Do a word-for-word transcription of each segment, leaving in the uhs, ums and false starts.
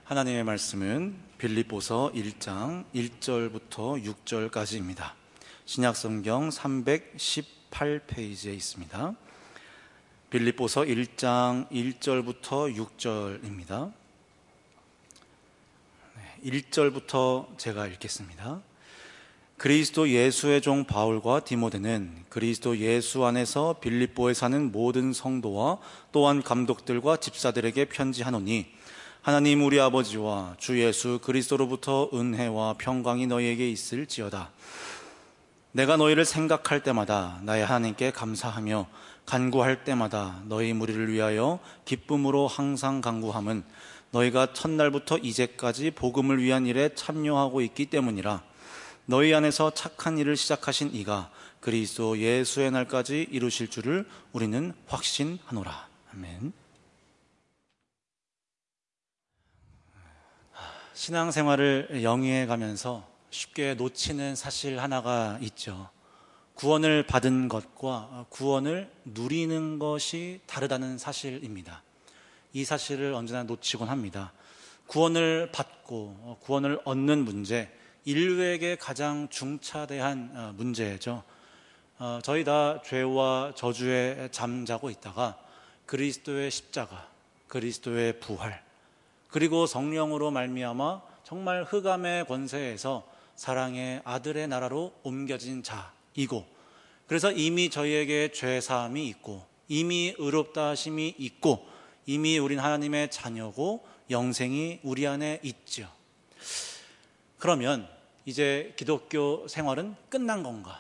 하나님의 말씀은 빌립보서 일 장 일 절부터 육 절까지입니다. 신약성경 삼백십팔 페이지에 있습니다. 빌립보서 일 장 일 절부터 육 절입니다. 일 절부터 제가 읽겠습니다. 그리스도 예수의 종 바울과 디모데는 그리스도 예수 안에서 빌립보에 사는 모든 성도와 또한 감독들과 집사들에게 편지하노니, 하나님 우리 아버지와 주 예수 그리스도로부터 은혜와 평강이 너희에게 있을지어다. 내가 너희를 생각할 때마다 나의 하나님께 감사하며 간구할 때마다 너희 무리를 위하여 기쁨으로 항상 간구함은 너희가 첫날부터 이제까지 복음을 위한 일에 참여하고 있기 때문이라. 너희 안에서 착한 일을 시작하신 이가 그리스도 예수의 날까지 이루실 줄을 우리는 확신하노라. 아멘. 신앙생활을 영위해 가면서 쉽게 놓치는 사실 하나가 있죠. 구원을 받은 것과 구원을 누리는 것이 다르다는 사실입니다. 이 사실을 언제나 놓치곤 합니다. 구원을 받고 구원을 얻는 문제, 인류에게 가장 중차대한 문제죠. 저희 다 죄와 저주에 잠자고 있다가 그리스도의 십자가, 그리스도의 부활, 그리고 성령으로 말미암아 정말 흑암의 권세에서 사랑의 아들의 나라로 옮겨진 자이고, 그래서 이미 저희에게 죄사함이 있고 이미 의롭다 하심이 있고 이미 우린 하나님의 자녀고 영생이 우리 안에 있죠. 그러면 이제 기독교 생활은 끝난 건가?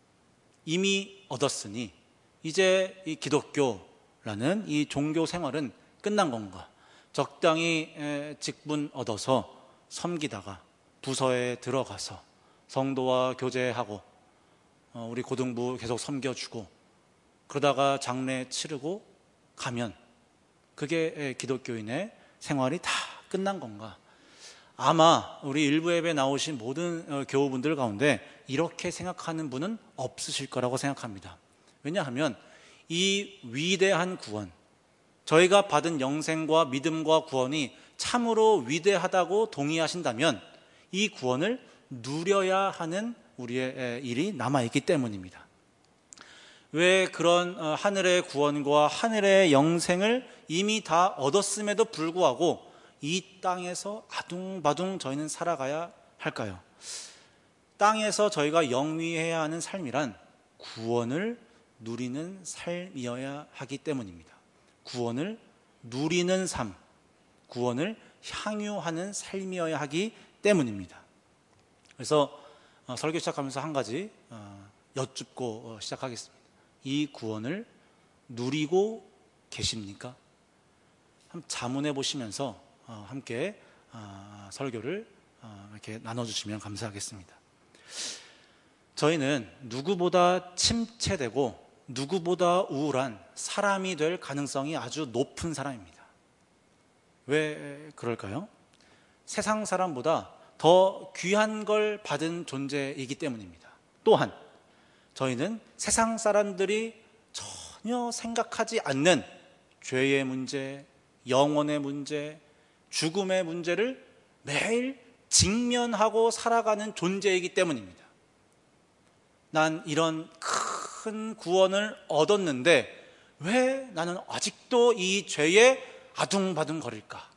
이미 얻었으니 이제 이 기독교라는 이 종교 생활은 끝난 건가? 적당히 직분 얻어서 섬기다가 부서에 들어가서 성도와 교제하고 우리 고등부 계속 섬겨주고 그러다가 장례 치르고 가면 그게 기독교인의 생활이 다 끝난 건가? 아마 우리 일부 예배 나오신 모든 교우분들 가운데 이렇게 생각하는 분은 없으실 거라고 생각합니다. 왜냐하면 이 위대한 구원, 저희가 받은 영생과 믿음과 구원이 참으로 위대하다고 동의하신다면 이 구원을 누려야 하는 우리의 일이 남아있기 때문입니다. 왜 그런 하늘의 구원과 하늘의 영생을 이미 다 얻었음에도 불구하고 이 땅에서 아둥바둥 저희는 살아가야 할까요? 땅에서 저희가 영위해야 하는 삶이란 구원을 누리는 삶이어야 하기 때문입니다. 구원을 누리는 삶, 구원을 향유하는 삶이어야 하기 때문입니다. 그래서 설교 시작하면서 한 가지 여쭙고 시작하겠습니다. 이 구원을 누리고 계십니까? 한번 자문해 보시면서 함께 설교를 이렇게 나눠주시면 감사하겠습니다. 저희는 누구보다 침체되고 누구보다 우울한 사람이 될 가능성이 아주 높은 사람입니다. 왜 그럴까요? 세상 사람보다 더 귀한 걸 받은 존재이기 때문입니다. 또한 저희는 세상 사람들이 전혀 생각하지 않는 죄의 문제, 영혼의 문제, 죽음의 문제를 매일 직면하고 살아가는 존재이기 때문입니다. 난 이런 큰 구원을 얻었는데 왜 나는 아직도 이 죄에 아둥바둥 거릴까?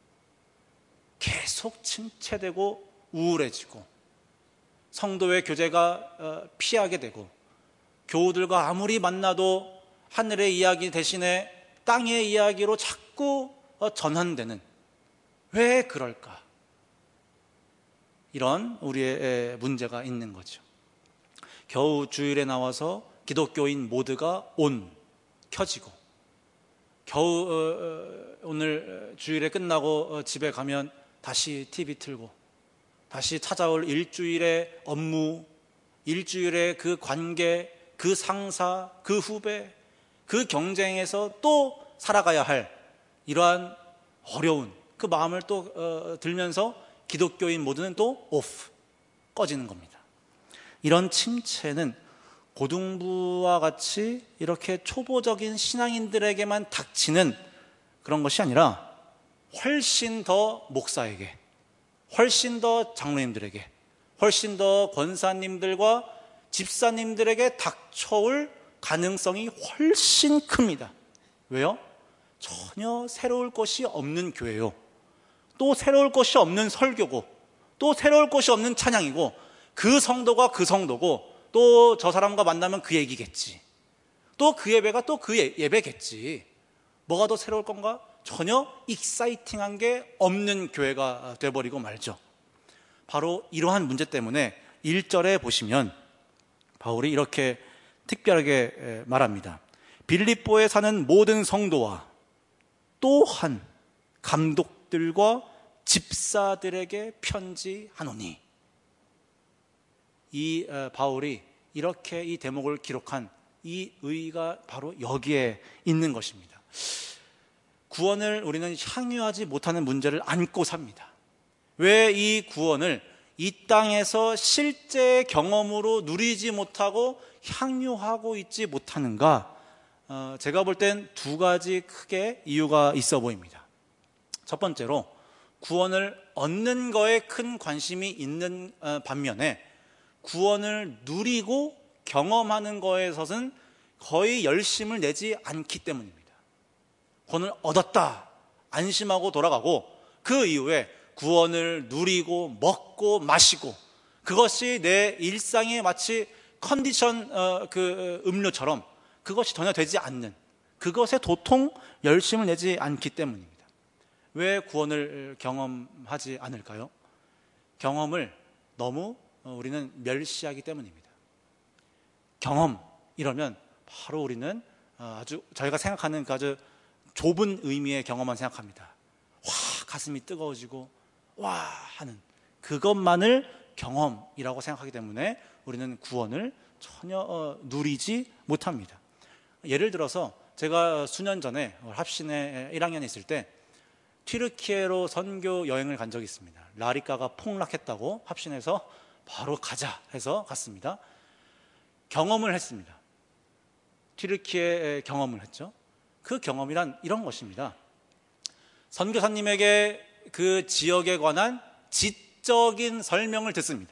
계속 침체되고 우울해지고 성도의 교제가 피하게 되고 교우들과 아무리 만나도 하늘의 이야기 대신에 땅의 이야기로 자꾸 전환되는, 왜 그럴까? 이런 우리의 문제가 있는 거죠. 겨우 주일에 나와서 기독교인 모두가 온, 켜지고 겨우 오늘 주일에 끝나고 집에 가면 다시 티비 틀고 다시 찾아올 일주일의 업무, 일주일의 그 관계, 그 상사, 그 후배, 그 경쟁에서 또 살아가야 할 이러한 어려운 그 마음을 또 들면서 기독교인 모두는 또 오프, 꺼지는 겁니다. 이런 침체는 고등부와 같이 이렇게 초보적인 신앙인들에게만 닥치는 그런 것이 아니라 훨씬 더 목사에게, 훨씬 더 장로님들에게, 훨씬 더 권사님들과 집사님들에게 닥쳐올 가능성이 훨씬 큽니다. 왜요? 전혀 새로울 것이 없는 교회요, 또 새로울 것이 없는 설교고, 또 새로울 것이 없는 찬양이고, 그 성도가 그 성도고, 또 저 사람과 만나면 그 얘기겠지, 또 그 예배가 또 그 예배겠지, 뭐가 더 새로울 건가? 전혀 익사이팅한 게 없는 교회가 돼버리고 말죠. 바로 이러한 문제 때문에 일 절에 보시면 바울이 이렇게 특별하게 말합니다. 빌립보에 사는 모든 성도와 또한 감독들과 집사들에게 편지하노니. 이 바울이 이렇게 이 대목을 기록한 이 의의가 바로 여기에 있는 것입니다. 구원을 우리는 향유하지 못하는 문제를 안고 삽니다. 왜 이 구원을 이 땅에서 실제 경험으로 누리지 못하고 향유하고 있지 못하는가? 어, 제가 볼 땐 두 가지 크게 이유가 있어 보입니다. 첫 번째로, 구원을 얻는 거에 큰 관심이 있는 반면에 구원을 누리고 경험하는 거에 있어서는 거의 열심을 내지 않기 때문입니다. 구원을 얻었다, 안심하고 돌아가고, 그 이후에 구원을 누리고 먹고 마시고, 그것이 내 일상의 마치 컨디션 어, 그 음료처럼 그것이 전혀 되지 않는, 그것에 도통 열심을 내지 않기 때문입니다. 왜 구원을 경험하지 않을까요? 경험을 너무 우리는 멸시하기 때문입니다. 경험 이러면 바로 우리는 아주 저희가 생각하는 그 아주 좁은 의미의 경험만 생각합니다. 와, 가슴이 뜨거워지고 와 하는 그것만을 경험이라고 생각하기 때문에 우리는 구원을 전혀 어, 누리지 못합니다. 예를 들어서 제가 수년 전에 합신에 일 학년에 있을 때 튀르키예로 선교 여행을 간 적이 있습니다. 라리카가 폭락했다고 합신에서 바로 가자 해서 갔습니다. 경험을 했습니다. 튀르키예 경험을 했죠. 그 경험이란 이런 것입니다. 선교사님에게 그 지역에 관한 지적인 설명을 듣습니다.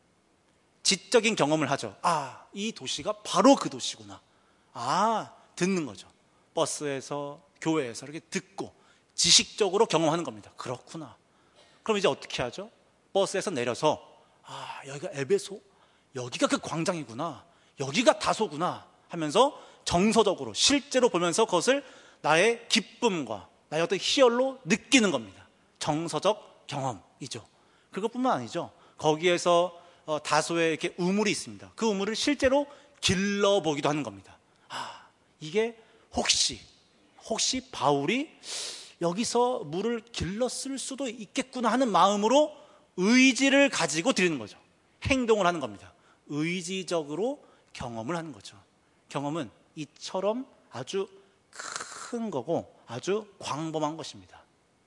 지적인 경험을 하죠. 아, 이 도시가 바로 그 도시구나. 아, 듣는 거죠. 버스에서, 교회에서 이렇게 듣고 지식적으로 경험하는 겁니다. 그렇구나. 그럼 이제 어떻게 하죠? 버스에서 내려서 아, 여기가 에베소? 여기가 그 광장이구나. 여기가 다소구나 하면서 정서적으로 실제로 보면서 그것을 나의 기쁨과 나의 어떤 희열로 느끼는 겁니다. 정서적 경험이죠. 그것뿐만 아니죠. 거기에서 어, 다소의 이렇게 우물이 있습니다. 그 우물을 실제로 길러보기도 하는 겁니다. 아, 이게 혹시 혹시 바울이 여기서 물을 길렀을 수도 있겠구나 하는 마음으로 의지를 가지고 드리는 거죠. 행동을 하는 겁니다. 의지적으로 경험을 하는 거죠. 경험은 이처럼 아주 큰 거고 아주 광범한 것입니다.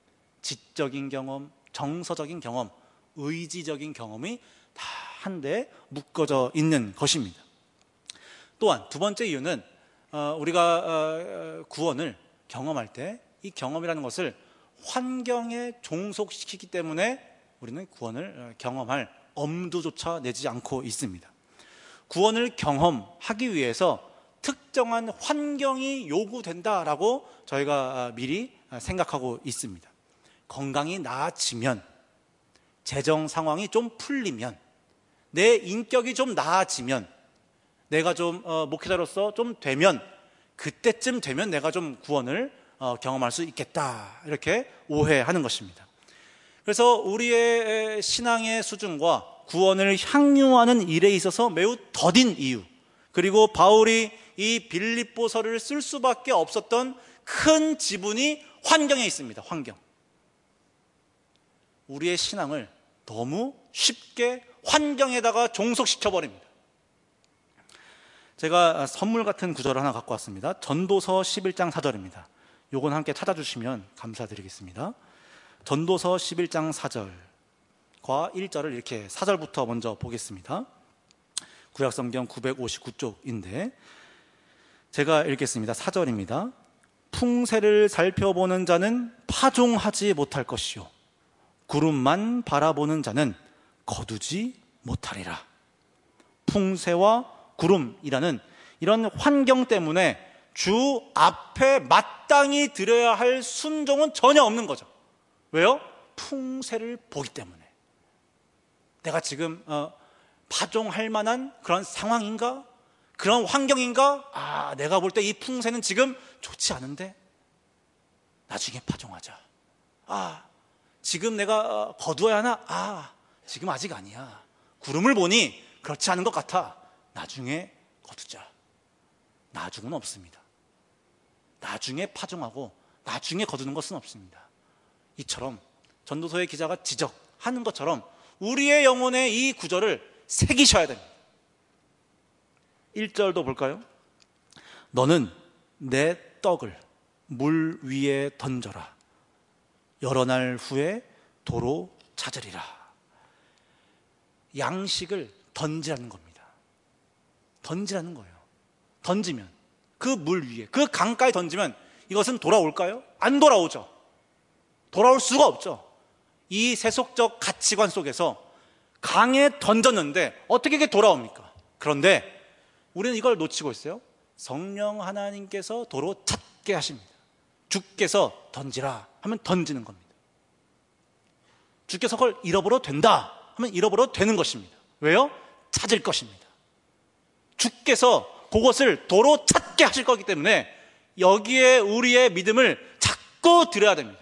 지적인 경험, 정서적인 경험, 의지적인 경험이 다 한데 묶어져 있는 것입니다. 또한 두 번째 이유는 우리가 구원을 경험할 때 이 경험이라는 것을 환경에 종속시키기 때문에 우리는 구원을 경험할 엄두조차 내지 않고 있습니다. 구원을 경험하기 위해서 특정한 환경이 요구된다라고 저희가 미리 생각하고 있습니다. 건강이 나아지면, 재정 상황이 좀 풀리면, 내 인격이 좀 나아지면, 내가 좀 어, 목회자로서 좀 되면, 그때쯤 되면 내가 좀 구원을 어, 경험할 수 있겠다, 이렇게 오해하는 것입니다. 그래서 우리의 신앙의 수준과 구원을 향유하는 일에 있어서 매우 더딘 이유, 그리고 바울이 이 빌립보서를 쓸 수밖에 없었던 큰 지분이 환경에 있습니다. 환경. 우리의 신앙을 너무 쉽게 환경에다가 종속시켜버립니다. 제가 선물 같은 구절을 하나 갖고 왔습니다. 전도서 십일 장 사 절입니다. 요건 함께 찾아주시면 감사드리겠습니다. 전도서 십일 장 사 절과 일 절을 이렇게 사 절부터 먼저 보겠습니다. 구약성경 구백오십구 쪽인데 제가 읽겠습니다. 사 절입니다. 풍새를 살펴보는 자는 파종하지 못할 것이요 구름만 바라보는 자는 거두지 못하리라. 풍새와 구름이라는 이런 환경 때문에 주 앞에 마땅히 드려야 할 순종은 전혀 없는 거죠. 왜요? 풍새를 보기 때문에. 내가 지금 어, 파종할 만한 그런 상황인가? 그런 환경인가? 아, 내가 볼 때 이 풍새는 지금 좋지 않은데 나중에 파종하자. 아, 지금 내가 거두어야 하나? 아, 지금 아직 아니야. 구름을 보니 그렇지 않은 것 같아. 나중에 거두자. 나중은 없습니다. 나중에 파종하고 나중에 거두는 것은 없습니다. 이처럼 전도서의 기자가 지적하는 것처럼 우리의 영혼에 이 구절을 새기셔야 됩니다. 일 절도 볼까요? 너는 내 떡을 물 위에 던져라. 여러 날 후에 도로 찾으리라. 양식을 던지라는 겁니다. 던지라는 거예요. 던지면 그 물 위에, 그 강가에 던지면 이것은 돌아올까요? 안 돌아오죠. 돌아올 수가 없죠. 이 세속적 가치관 속에서 강에 던졌는데 어떻게 이게 돌아옵니까? 그런데 우리는 이걸 놓치고 있어요. 성령 하나님께서 도로 찾게 하십니다. 주께서 던지라 하면 던지는 겁니다. 주께서 그걸 잃어버려도 된다 하면 잃어버려도 되는 것입니다. 왜요? 찾을 것입니다. 주께서 그것을 도로 찾게 하실 거기 때문에 여기에 우리의 믿음을 자꾸 드려야 됩니다.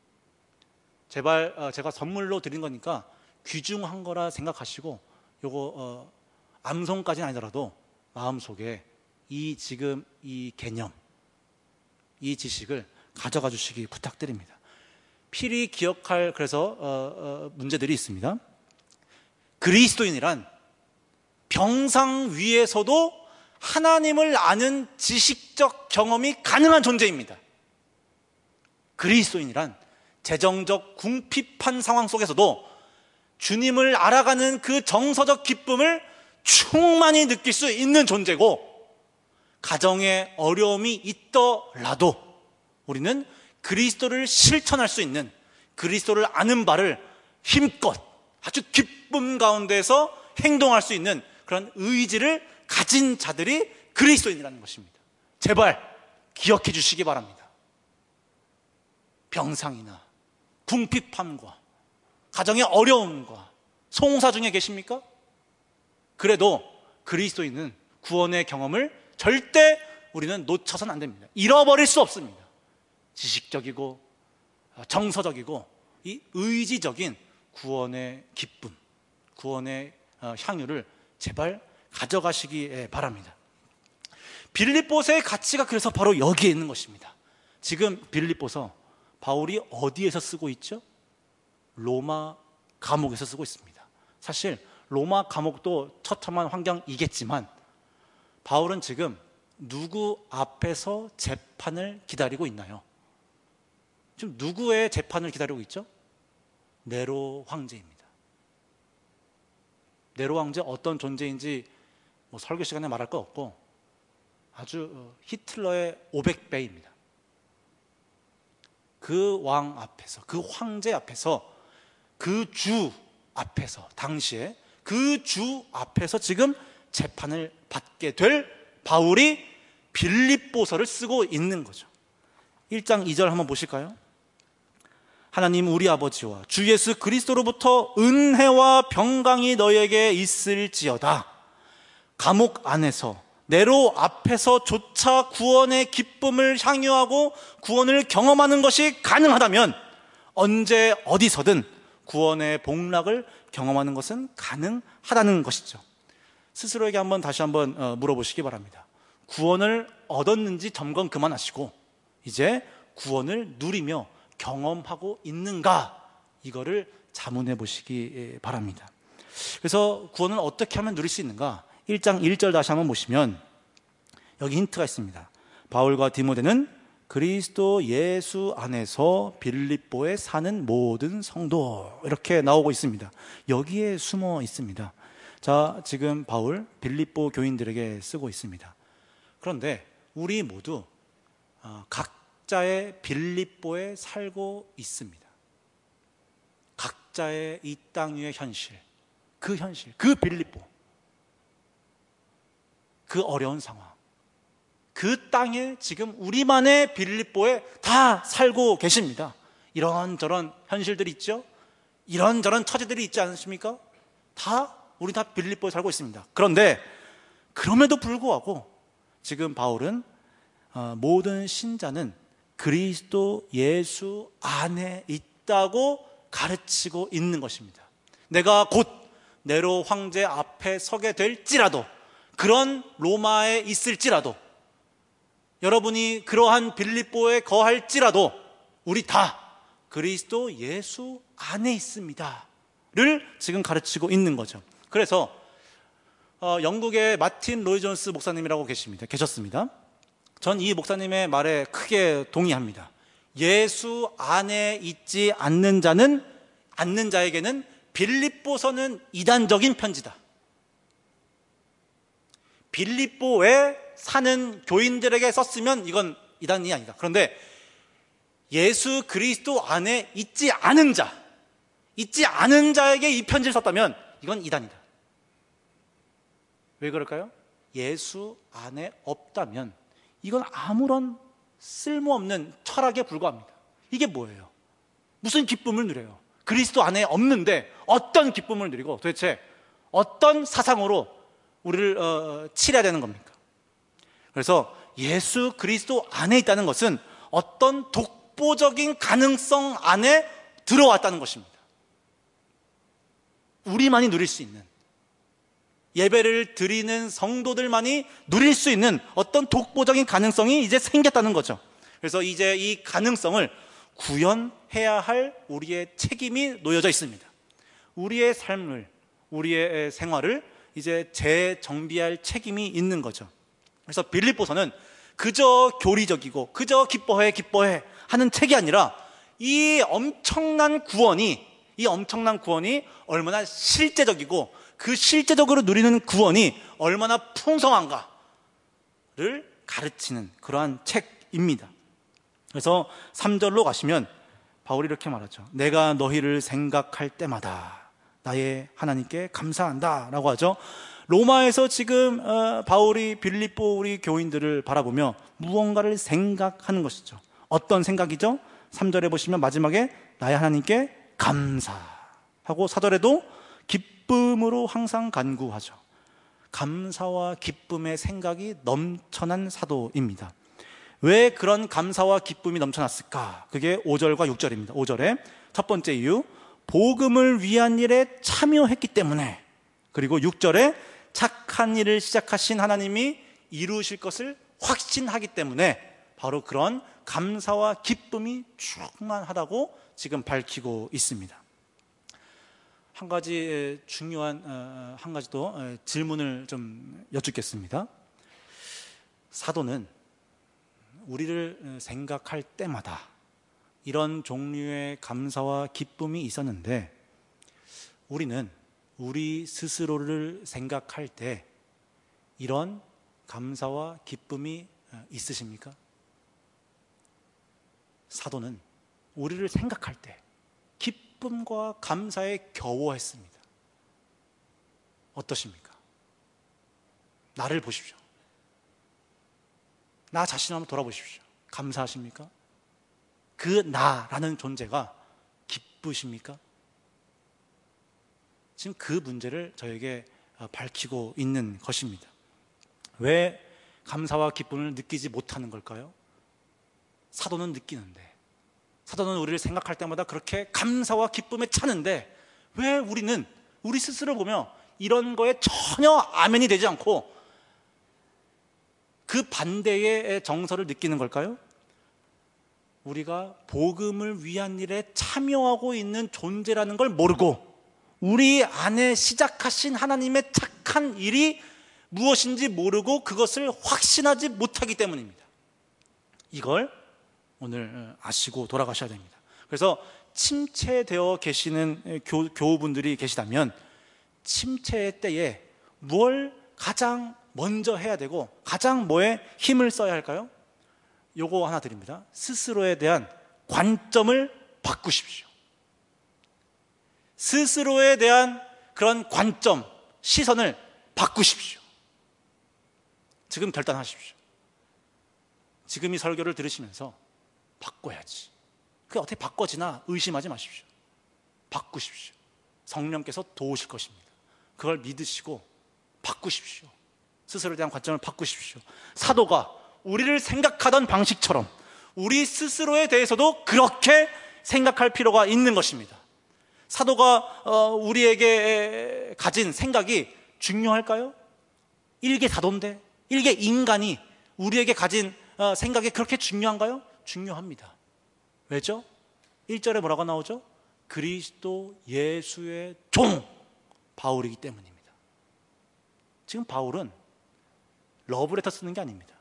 제발 제가 선물로 드린 거니까 귀중한 거라 생각하시고 요거 어, 암송까지는 아니더라도 마음속에 이 지금 이 개념, 이 지식을 가져가 주시기 부탁드립니다. 필히 기억할 그래서 어, 어, 문제들이 있습니다. 그리스도인이란 병상 위에서도 하나님을 아는 지식적 경험이 가능한 존재입니다. 그리스도인이란 재정적 궁핍한 상황 속에서도 주님을 알아가는 그 정서적 기쁨을 충만히 느낄 수 있는 존재고, 가정에 어려움이 있더라도 우리는 그리스도를 실천할 수 있는, 그리스도를 아는 바를 힘껏 아주 기쁨 가운데서 행동할 수 있는 그런 의지를 가진 자들이 그리스도인이라는 것입니다. 제발 기억해 주시기 바랍니다. 병상이나 궁핍함과 가정의 어려움과 송사 중에 계십니까? 그래도 그리스도인은 구원의 경험을 절대 우리는 놓쳐서는 안 됩니다. 잃어버릴 수 없습니다. 지식적이고 정서적이고 이 의지적인 구원의 기쁨, 구원의 향유를 제발 가져가시기 바랍니다. 빌립보서의 가치가 그래서 바로 여기에 있는 것입니다. 지금 빌립보서 바울이 어디에서 쓰고 있죠? 로마 감옥에서 쓰고 있습니다. 사실 로마 감옥도 처참한 환경이겠지만 바울은 지금 누구 앞에서 재판을 기다리고 있나요? 지금 누구의 재판을 기다리고 있죠? 네로 황제입니다. 네로 황제 어떤 존재인지 뭐 설교 시간에 말할 거 없고 아주 히틀러의 오백 배입니다. 그 왕 앞에서, 그 황제 앞에서, 그 주 앞에서, 당시에 그 주 앞에서 지금 재판을 받게 될 바울이 빌립보서를 쓰고 있는 거죠. 일 장 이 절 한번 보실까요? 하나님 우리 아버지와 주 예수 그리스도로부터 은혜와 평강이 너에게 있을지어다. 감옥 안에서 네로 앞에서조차 구원의 기쁨을 향유하고 구원을 경험하는 것이 가능하다면 언제 어디서든 구원의 복락을 경험하는 것은 가능하다는 것이죠. 스스로에게 한번 다시 한번 물어보시기 바랍니다. 구원을 얻었는지 점검 그만하시고 이제 구원을 누리며 경험하고 있는가, 이거를 자문해 보시기 바랍니다. 그래서 구원은 어떻게 하면 누릴 수 있는가? 일 장 일 절 다시 한번 보시면 여기 힌트가 있습니다. 바울과 디모데는 그리스도 예수 안에서 빌립보에 사는 모든 성도, 이렇게 나오고 있습니다. 여기에 숨어 있습니다. 자, 지금 바울 빌립보 교인들에게 쓰고 있습니다. 그런데 우리 모두 각 각자의 빌립보에 살고 있습니다. 각자의 이 땅 위의 현실, 그 현실, 그 빌립보, 그 어려운 상황, 그 땅에 지금 우리만의 빌립보에 다 살고 계십니다. 이런저런 현실들이 있죠. 이런저런 처지들이 있지 않습니까? 다 우리 다 빌립보에 살고 있습니다. 그런데 그럼에도 불구하고 지금 바울은 모든 신자는 그리스도 예수 안에 있다고 가르치고 있는 것입니다. 내가 곧 네로 황제 앞에 서게 될지라도, 그런 로마에 있을지라도, 여러분이 그러한 빌립보에 거할지라도 우리 다 그리스도 예수 안에 있습니다 를 지금 가르치고 있는 거죠. 그래서 어, 영국의 마틴 로이 존스 목사님이라고 계십니다. 계셨습니다. 전 이 목사님의 말에 크게 동의합니다. 예수 안에 있지 않는 자는, 않는 자에게는 빌립보서는 이단적인 편지다. 빌립보에 사는 교인들에게 썼으면 이건 이단이 아니다. 그런데 예수 그리스도 안에 있지 않은 자, 있지 않은 자에게 이 편지를 썼다면 이건 이단이다. 왜 그럴까요? 예수 안에 없다면 이건 아무런 쓸모없는 철학에 불과합니다. 이게 뭐예요? 무슨 기쁨을 누려요? 그리스도 안에 없는데 어떤 기쁨을 누리고 도대체 어떤 사상으로 우리를 어, 칠해야 되는 겁니까? 그래서 예수 그리스도 안에 있다는 것은 어떤 독보적인 가능성 안에 들어왔다는 것입니다. 우리만이 누릴 수 있는, 예배를 드리는 성도들만이 누릴 수 있는 어떤 독보적인 가능성이 이제 생겼다는 거죠. 그래서 이제 이 가능성을 구현해야 할 우리의 책임이 놓여져 있습니다. 우리의 삶을, 우리의 생활을 이제 재정비할 책임이 있는 거죠. 그래서 빌립보서는 그저 교리적이고 그저 기뻐해 기뻐해 하는 책이 아니라 이 엄청난 구원이, 이 엄청난 구원이 얼마나 실제적이고 그 실제적으로 누리는 구원이 얼마나 풍성한가를 가르치는 그러한 책입니다. 그래서 삼 절로 가시면 바울이 이렇게 말하죠. 내가 너희를 생각할 때마다 나의 하나님께 감사한다 라고 하죠. 로마에서 지금 바울이 빌립보 우리 교인들을 바라보며 무언가를 생각하는 것이죠. 어떤 생각이죠? 삼 절에 보시면 마지막에 나의 하나님께 감사하고, 사 절에도 기쁨으로 항상 간구하죠. 감사와 기쁨의 생각이 넘쳐난 사도입니다. 왜 그런 감사와 기쁨이 넘쳐났을까? 그게 오 절과 육 절입니다. 오 절에 첫 번째 이유, 복음을 위한 일에 참여했기 때문에, 그리고 육 절에 착한 일을 시작하신 하나님이 이루실 것을 확신하기 때문에 바로 그런 감사와 기쁨이 충만하다고 지금 밝히고 있습니다. 한 가지 중요한 한 가지 더 질문을 좀 여쭙겠습니다. 사도는 우리를 생각할 때마다 이런 종류의 감사와 기쁨이 있었는데, 우리는 우리 스스로를 생각할 때 이런 감사와 기쁨이 있으십니까? 사도는 우리를 생각할 때 기쁨과 감사에 겨워했습니다. 어떠십니까? 나를 보십시오. 나 자신을 한번 돌아보십시오. 감사하십니까? 그 나라는 존재가 기쁘십니까? 지금 그 문제를 저에게 밝히고 있는 것입니다. 왜 감사와 기쁨을 느끼지 못하는 걸까요? 사도는 느끼는데, 사도는 우리를 생각할 때마다 그렇게 감사와 기쁨에 차는데 왜 우리는 우리 스스로 보며 이런 거에 전혀 아멘이 되지 않고 그 반대의 정서를 느끼는 걸까요? 우리가 복음을 위한 일에 참여하고 있는 존재라는 걸 모르고 우리 안에 시작하신 하나님의 착한 일이 무엇인지 모르고 그것을 확신하지 못하기 때문입니다. 이걸 오늘 아시고 돌아가셔야 됩니다. 그래서 침체되어 계시는 교, 교우분들이 계시다면 침체의 때에 뭘 가장 먼저 해야 되고 가장 뭐에 힘을 써야 할까요? 요거 하나 드립니다. 스스로에 대한 관점을 바꾸십시오. 스스로에 대한 그런 관점, 시선을 바꾸십시오. 지금 결단하십시오. 지금 이 설교를 들으시면서 바꿔야지. 그게 어떻게 바꿔지나 의심하지 마십시오. 바꾸십시오. 성령께서 도우실 것입니다. 그걸 믿으시고 바꾸십시오. 스스로에 대한 관점을 바꾸십시오. 사도가 우리를 생각하던 방식처럼 우리 스스로에 대해서도 그렇게 생각할 필요가 있는 것입니다. 사도가 우리에게 가진 생각이 중요할까요? 일개사도인데, 일개 인간이 우리에게 가진 생각이 그렇게 중요한가요? 중요합니다. 왜죠? 일 절에 뭐라고 나오죠? 그리스도 예수의 종 바울이기 때문입니다. 지금 바울은 러브레터 쓰는 게 아닙니다.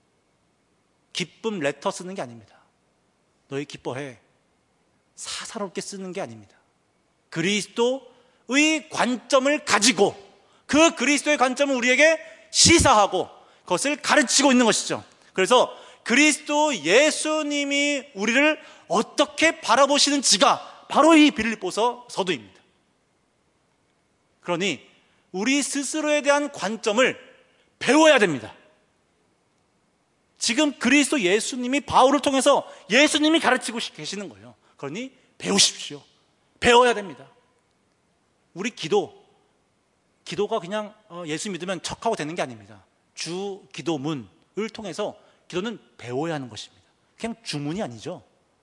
기쁨 레터 쓰는 게 아닙니다. 너희 기뻐해 사사롭게 쓰는 게 아닙니다. 그리스도의 관점을 가지고 그 그리스도의 관점을 우리에게 시사하고 그것을 가르치고 있는 것이죠. 그래서 그리스도 예수님이 우리를 어떻게 바라보시는지가 바로 이 빌립보서 서두입니다. 그러니 우리 스스로에 대한 관점을 배워야 됩니다. 지금 그리스도 예수님이 바울을 통해서 예수님이 가르치고 계시는 거예요. 그러니 배우십시오. 배워야 됩니다. 우리 기도, 기도가 그냥 예수 믿으면 척하고 되는 게 아닙니다. 주 기도문을 통해서 기도는 배워야 하는 것입니다. 그냥 주문이 아니죠.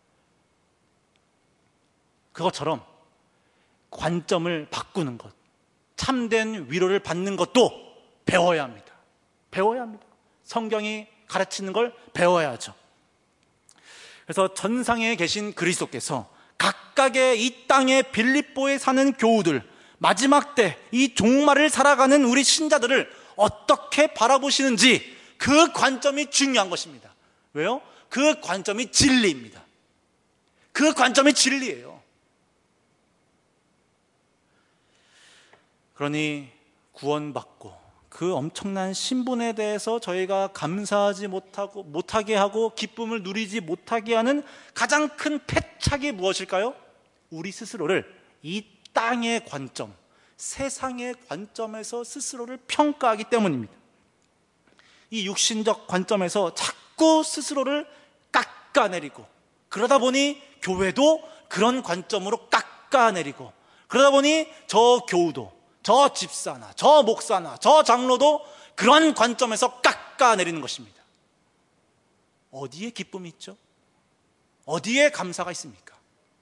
그것처럼 관점을 바꾸는 것, 참된 위로를 받는 것도 배워야 합니다. 배워야 합니다. 성경이 가르치는 걸 배워야 하죠. 그래서 전상에 계신 그리스도께서 각각의 이 땅의 빌립보에 사는 교우들, 마지막 때 이 종말을 살아가는 우리 신자들을 어떻게 바라보시는지 그 관점이 중요한 것입니다. 왜요? 그 관점이 진리입니다. 그 관점이 진리예요. 그러니 구원받고 그 엄청난 신분에 대해서 저희가 감사하지 못하고, 못하게 하고 기쁨을 누리지 못하게 하는 가장 큰 패착이 무엇일까요? 우리 스스로를 이 땅의 관점, 세상의 관점에서 스스로를 평가하기 때문입니다. 이 육신적 관점에서 자꾸 스스로를 깎아내리고, 그러다 보니 교회도 그런 관점으로 깎아내리고, 그러다 보니 저 교우도, 저 집사나 저 목사나 저 장로도 그런 관점에서 깎아내리는 것입니다. 어디에 기쁨이 있죠? 어디에 감사가 있습니까?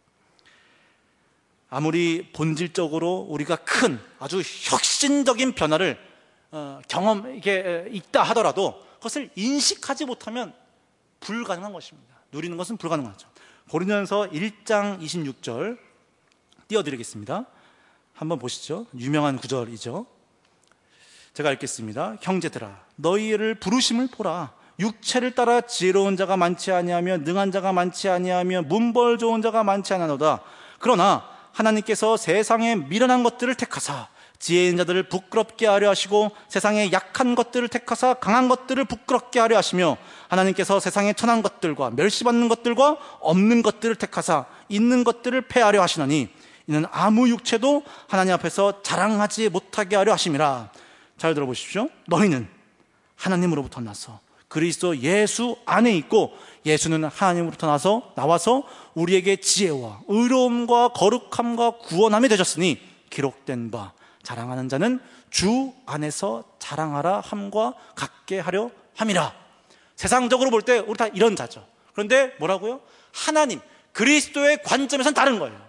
아무리 본질적으로 우리가 큰 아주 혁신적인 변화를 어, 경험 이게 있다 하더라도 그것을 인식하지 못하면 불가능한 것입니다. 누리는 것은 불가능하죠. 고린도전서 일 장 이십육 절 띄워드리겠습니다. 한번 보시죠. 유명한 구절이죠. 제가 읽겠습니다. 형제들아, 너희를 부르심을 보라. 육체를 따라 지혜로운 자가 많지 아니하며 능한 자가 많지 아니하며 문벌 좋은 자가 많지 않아도다. 그러나 하나님께서 세상에 미련한 것들을 택하사 지혜 있는 자들을 부끄럽게 하려 하시고 세상에 약한 것들을 택하사 강한 것들을 부끄럽게 하려 하시며 하나님께서 세상에 천한 것들과 멸시받는 것들과 없는 것들을 택하사 있는 것들을 패하려 하시나니 이는 아무 육체도 하나님 앞에서 자랑하지 못하게 하려 하심이라. 잘 들어보십시오. 너희는 하나님으로부터 나서 그리스도 예수 안에 있고 예수는 하나님으로부터 나서 나와서 우리에게 지혜와 의로움과 거룩함과 구원함이 되셨으니 기록된 바 자랑하는 자는 주 안에서 자랑하라 함과 같게 하려 함이라. 세상적으로 볼 때 우리 다 이런 자죠. 그런데 뭐라고요? 하나님 그리스도의 관점에서는 다른 거예요.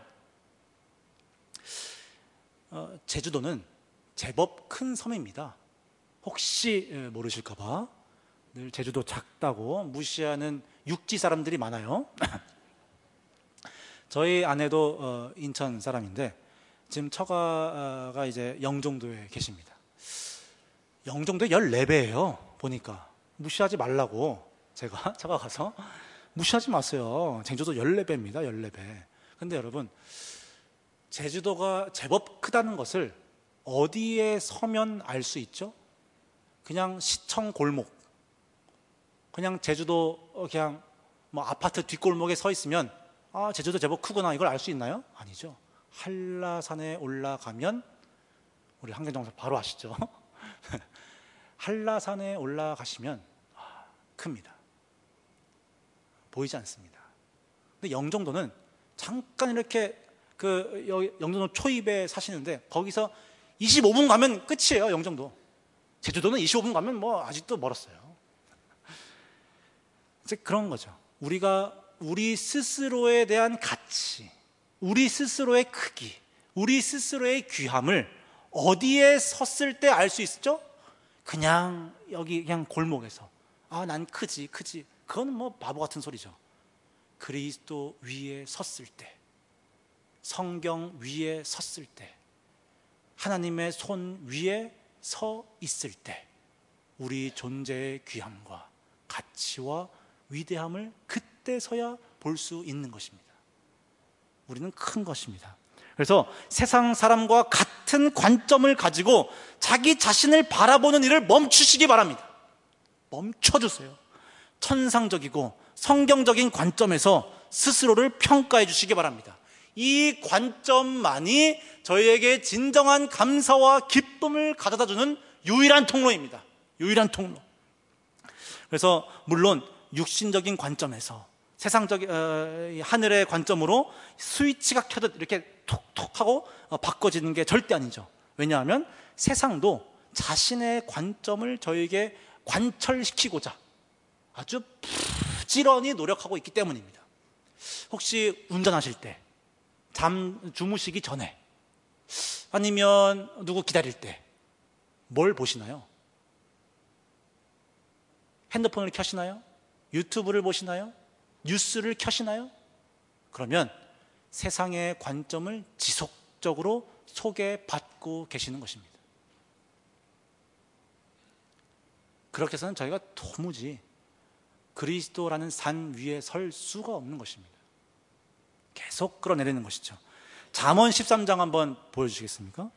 어, 제주도는 제법 큰 섬입니다. 혹시 모르실까 봐 늘 제주도 작다고 무시하는 육지 사람들이 많아요. 저희 아내도 어, 인천 사람인데 지금 처가가 이제 영종도에 계십니다. 영종도에 열네 배예요. 보니까 무시하지 말라고 제가 처가 가서 무시하지 마세요. 제주도 열네 배입니다. 열네 배. 근데 여러분 제주도가 제법 크다는 것을 어디에 서면 알 수 있죠? 그냥 시청 골목, 그냥 제주도 그냥 뭐 아파트 뒷골목에 서 있으면 아, 제주도 제법 크구나 이걸 알 수 있나요? 아니죠. 한라산에 올라가면, 우리 한경정사 바로 아시죠? 한라산에 올라가시면 아, 큽니다. 보이지 않습니다. 근데 영종도는 잠깐 이렇게 그 영종도 초입에 사시는데 거기서 이십오 분 가면 끝이에요. 영종도. 제주도는 이십오 분 가면 뭐 아직도 멀었어요. 이제 그런 거죠. 우리가 우리 스스로에 대한 가치, 우리 스스로의 크기, 우리 스스로의 귀함을 어디에 섰을 때 알 수 있죠? 그냥 여기 그냥 골목에서 아, 난 크지 크지 그건 뭐 바보 같은 소리죠. 그리스도 위에 섰을 때, 성경 위에 섰을 때, 하나님의 손 위에 서 있을 때 우리 존재의 귀함과 가치와 위대함을 그때서야 볼 수 있는 것입니다. 우리는 큰 것입니다. 그래서 세상 사람과 같은 관점을 가지고 자기 자신을 바라보는 일을 멈추시기 바랍니다. 멈춰주세요. 천상적이고 성경적인 관점에서 스스로를 평가해 주시기 바랍니다. 이 관점만이 저희에게 진정한 감사와 기쁨을 가져다 주는 유일한 통로입니다. 유일한 통로. 그래서 물론 육신적인 관점에서 세상적인 어, 하늘의 관점으로 스위치가 켜듯 이렇게 톡톡 하고 어, 바꿔지는 게 절대 아니죠. 왜냐하면 세상도 자신의 관점을 저에게 관철시키고자 아주 부지런히 노력하고 있기 때문입니다. 혹시 운전하실 때, 잠 주무시기 전에, 아니면 누구 기다릴 때 뭘 보시나요? 핸드폰을 켜시나요? 유튜브를 보시나요? 뉴스를 켜시나요? 그러면 세상의 관점을 지속적으로 소개받고 계시는 것입니다. 그렇게 해서는 저희가 도무지 그리스도라는 산 위에 설 수가 없는 것입니다. 계속 끌어내리는 것이죠. 잠언 십삼 장 한번 보여주시겠습니까?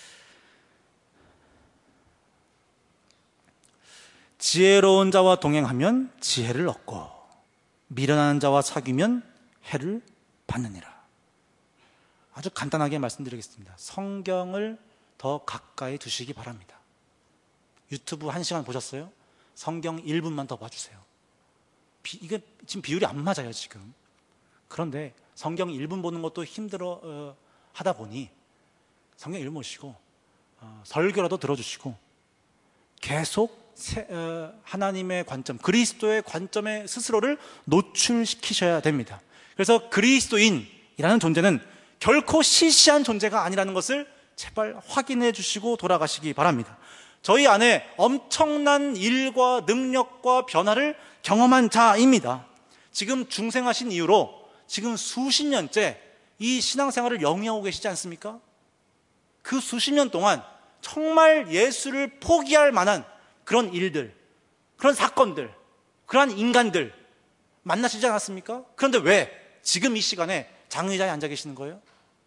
지혜로운 자와 동행하면 지혜를 얻고 미련한 자와 사귀면 해를 받느니라. 아주 간단하게 말씀드리겠습니다. 성경을 더 가까이 두시기 바랍니다. 유튜브 한 시간 보셨어요? 성경 일 분만 더 봐주세요. 비, 이게 지금 비율이 안 맞아요 지금. 그런데 성경 일 분 보는 것도 힘들어 어, 하다 보니 성경 일 분 보시고 어, 설교라도 들어주시고 계속 세, 어, 하나님의 관점, 그리스도의 관점에 스스로를 노출시키셔야 됩니다. 그래서 그리스도인이라는 존재는 결코 시시한 존재가 아니라는 것을 제발 확인해 주시고 돌아가시기 바랍니다. 저희 안에 엄청난 일과 능력과 변화를 경험한 자입니다. 지금 중생하신 이후로 지금 수십 년째 이 신앙생활을 영위하고 계시지 않습니까? 그 수십 년 동안 정말 예수를 포기할 만한 그런 일들, 그런 사건들, 그러한 인간들 만나시지 않았습니까? 그런데 왜 지금 이 시간에 장의자에 앉아 계시는 거예요?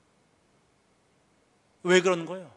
왜 그러는 거예요?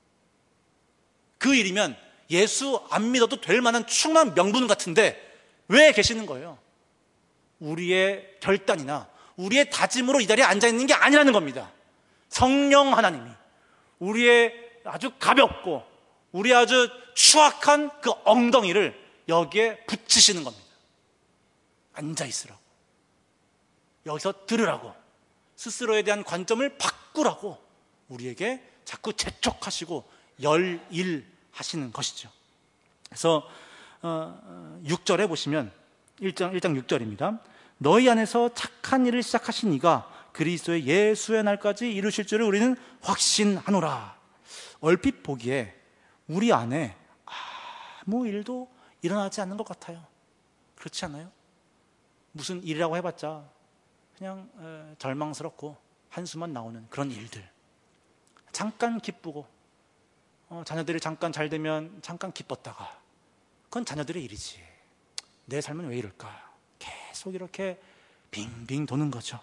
그 일이면 예수 안 믿어도 될 만한 충분한 명분 같은데 왜 계시는 거예요? 우리의 결단이나 우리의 다짐으로 이 자리에 앉아 있는 게 아니라는 겁니다. 성령 하나님이 우리의 아주 가볍고 우리 아주 추악한 그 엉덩이를 여기에 붙이시는 겁니다. 앉아 있으라고, 여기서 들으라고, 스스로에 대한 관점을 바꾸라고 우리에게 자꾸 재촉하시고 열일하시는 것이죠. 그래서 육 절에 보시면 일 장, 일 장 육 절입니다. 너희 안에서 착한 일을 시작하신 이가 그리스도의 예수의 날까지 이루실 줄을 우리는 확신하노라. 얼핏 보기에 우리 안에 아무 일도 일어나지 않는 것 같아요. 그렇지 않아요? 무슨 일이라고 해봤자 그냥 절망스럽고 한숨만 나오는 그런 일들, 잠깐 기쁘고 어, 자녀들이 잠깐 잘 되면 잠깐 기뻤다가 그건 자녀들의 일이지 내 삶은 왜 이럴까? 계속 이렇게 빙빙 도는 거죠.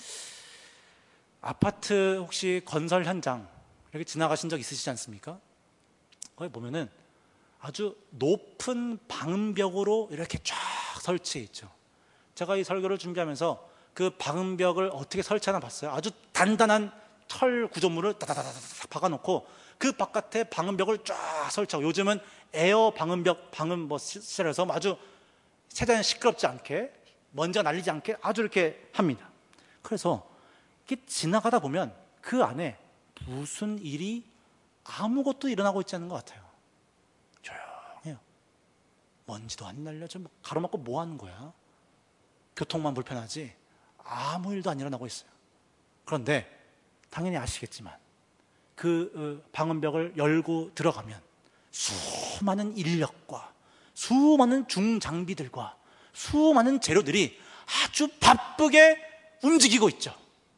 아파트 혹시 건설 현장 이렇게 지나가신 적 있으시지 않습니까? 거기 보면은 아주 높은 방음벽으로 이렇게 쫙 설치해 있죠. 제가 이 설교를 준비하면서 그 방음벽을 어떻게 설치하나 봤어요. 아주 단단한 철 구조물을 다다다다다 박아놓고 그 바깥에 방음벽을 쫙 설치하고, 요즘은 에어 방음벽, 방음 뭐 시설에서 아주 최대한 시끄럽지 않게, 먼지가 날리지 않게 아주 이렇게 합니다. 그래서 이렇게 지나가다 보면 그 안에 무슨 일이 아무것도 일어나고 있지 않은 것 같아요. 조용해요. 먼지도 안 날려져. 뭐 가로막고 뭐 하는 거야? 교통만 불편하지 아무 일도 안 일어나고 있어요. 그런데 당연히 아시겠지만 그 방음벽을 열고 들어가면 수많은 인력과 수많은 중장비들과 수많은 재료들이 아주 바쁘게 움직이고 있죠.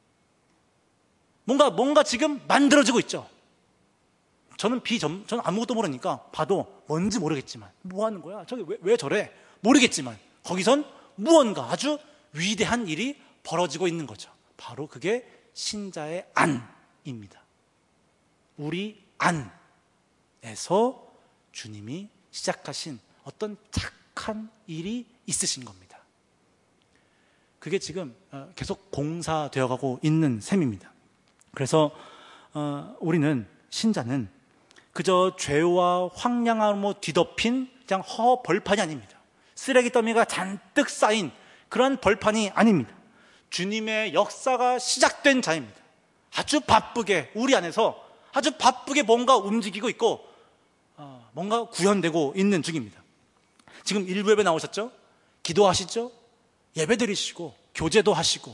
뭔가 뭔가 지금 만들어지고 있죠. 저는 비전 저는 아무것도 모르니까 봐도 뭔지 모르겠지만, 뭐 하는 거야? 저기 왜, 왜 저래? 모르겠지만 거기선 무언가 아주 위대한 일이 벌어지고 있는 거죠. 바로 그게 신자의 안입니다. 우리 안에서 주님이 시작하신 어떤 착한 일이 있으신 겁니다. 그게 지금 계속 공사되어 가고 있는 셈입니다. 그래서 우리는, 신자는 그저 죄와 황량함으로 뒤덮인 그냥 허 벌판이 아닙니다. 쓰레기 더미가 잔뜩 쌓인 그런 벌판이 아닙니다. 주님의 역사가 시작된 자입니다. 아주 바쁘게 우리 안에서 아주 바쁘게 뭔가 움직이고 있고 뭔가 구현되고 있는 중입니다. 지금 일부 예배 나오셨죠? 기도하시죠? 예배 드리시고 교제도 하시고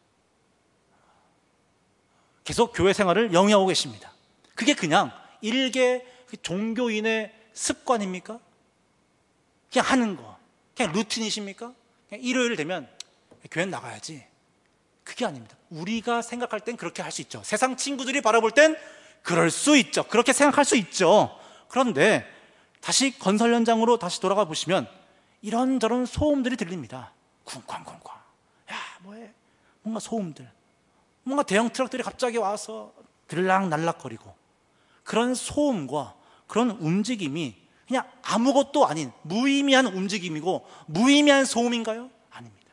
계속 교회 생활을 영위하고 계십니다. 그게 그냥 일개 종교인의 습관입니까? 그냥 하는 거, 그냥 루틴이십니까? 그냥 일요일 되면 교회 나가야지. 그게 아닙니다. 우리가 생각할 땐 그렇게 할 수 있죠. 세상 친구들이 바라볼 땐 그럴 수 있죠. 그렇게 생각할 수 있죠. 그런데 다시 건설 현장으로 다시 돌아가 보시면 이런저런 소음들이 들립니다. 쿵쾅쿵쾅. 야, 뭐해? 뭔가 소음들. 뭔가 대형 트럭들이 갑자기 와서 들락날락거리고, 그런 소음과 그런 움직임이 그냥 아무것도 아닌 무의미한 움직임이고 무의미한 소음인가요? 아닙니다.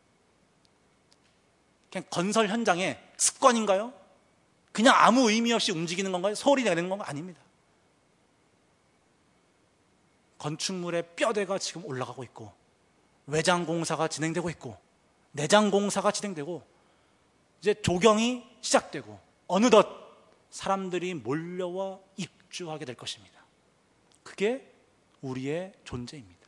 그냥 건설 현장의 습관인가요? 그냥 아무 의미 없이 움직이는 건가요? 소리 내는 건가요? 아닙니다. 건축물의 뼈대가 지금 올라가고 있고, 외장 공사가 진행되고 있고, 내장 공사가 진행되고, 이제 조경이 시작되고, 어느덧 사람들이 몰려와 입주하게 될 것입니다. 그게 우리의 존재입니다.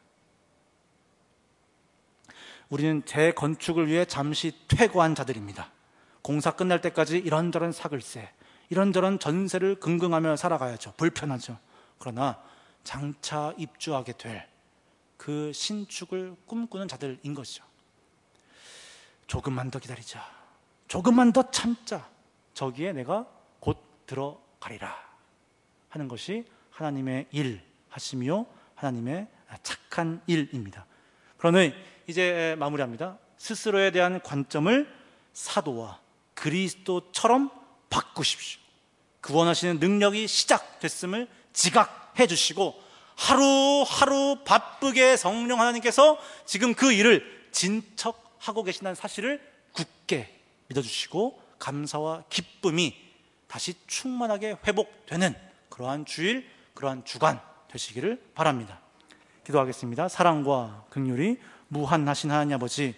우리는 재건축을 위해 잠시 퇴거한 자들입니다. 공사 끝날 때까지 이런저런 사글세, 이런저런 전세를 긍긍하며 살아가야죠. 불편하죠. 그러나 장차 입주하게 될 그 신축을 꿈꾸는 자들인 것이죠. 조금만 더 기다리자, 조금만 더 참자, 저기에 내가 곧 들어가리라 하는 것이 하나님의 일 하심이요 하나님의 착한 일입니다. 그러니 이제 마무리합니다. 스스로에 대한 관점을 사도와 그리스도처럼 바꾸십시오. 구원하시는 능력이 시작됐음을 지각해 주시고, 하루하루 바쁘게 성령 하나님께서 지금 그 일을 진척하고 계신다는 사실을 굳게 믿어주시고, 감사와 기쁨이 다시 충만하게 회복되는 그러한 주일, 그러한 주간 되시기를 바랍니다. 기도하겠습니다. 사랑과 긍휼이 무한하신 하나님 아버지,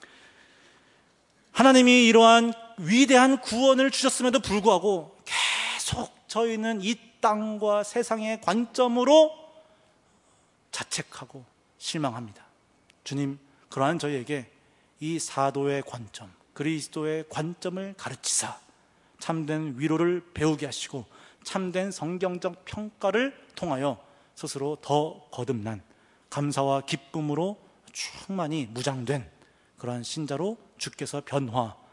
하나님이 이러한 위대한 구원을 주셨음에도 불구하고 계속 저희는 이 땅과 세상의 관점으로 자책하고 실망합니다. 주님, 그러한 저희에게 이 사도의 관점, 그리스도의 관점을 가르치사 참된 위로를 배우게 하시고, 참된 성경적 평가를 통하여 스스로 더 거듭난 감사와 기쁨으로 충만히 무장된 그러한 신자로 주께서 변화해